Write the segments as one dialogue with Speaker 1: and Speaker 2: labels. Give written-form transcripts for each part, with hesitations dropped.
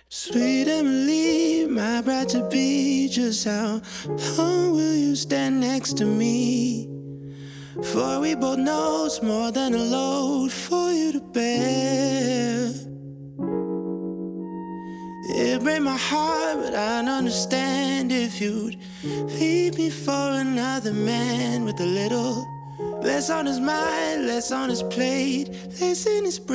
Speaker 1: Sweet Emily, my bride to be, just how long will you stand next to me? For we both know it's more than a load for you to bear. It breaks my heart, but I'd understand if you'd leave me for another man with a little less on his mind, less on his plate, less in his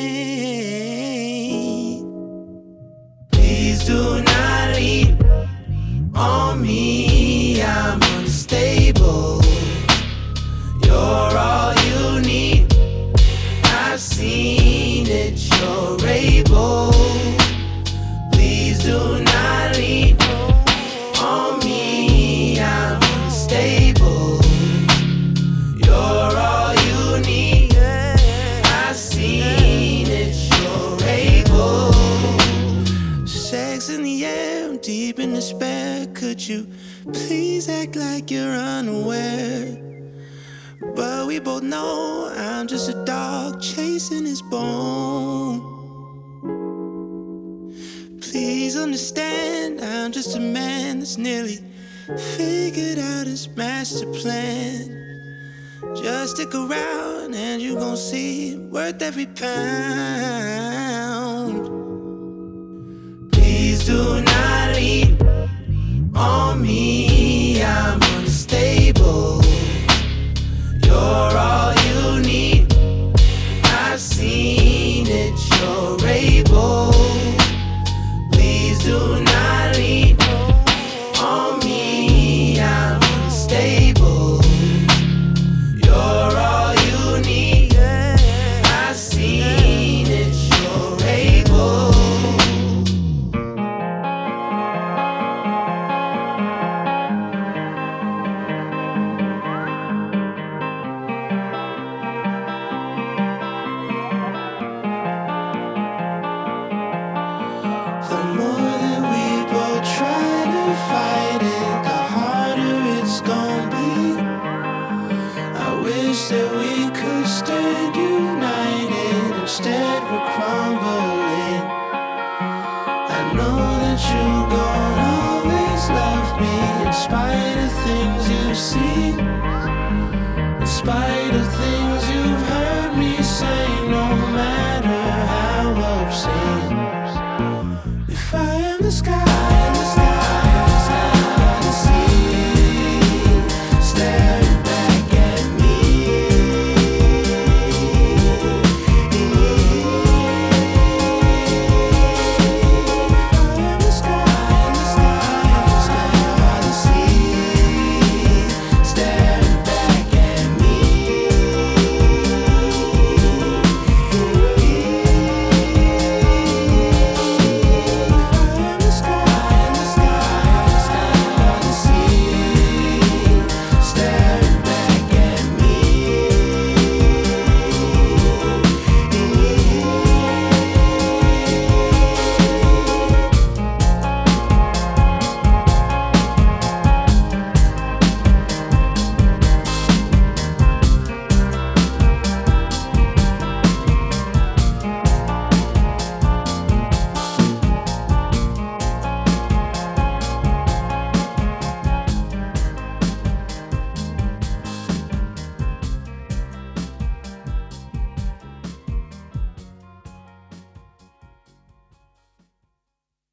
Speaker 1: brain. Please do not lean on me, I'm unstable. You're all you need, I've seen it, you're able. Please do not lean on me, I'm unstable. You're all you need, I've seen it, you're able. Sex in the air, I'm deep in despair. Could you please act like you're unaware? But we both know I'm just a dog chasing his bone. Please understand, I'm just a man that's nearly figured out his master plan. Just stick around and you gon' see worth every pound. Please do not lean on me, I'm unstable. You're all you need, I've seen it, you're able. Please do not lean on me, I'm unstable. You're all you need, I've seen it, you're able. The more that we both try to fight it, the harder it's gon' be. I wish that we could stand united, instead we're crumbling. I know that you gon' always love me, in spite of things you've seen, in spite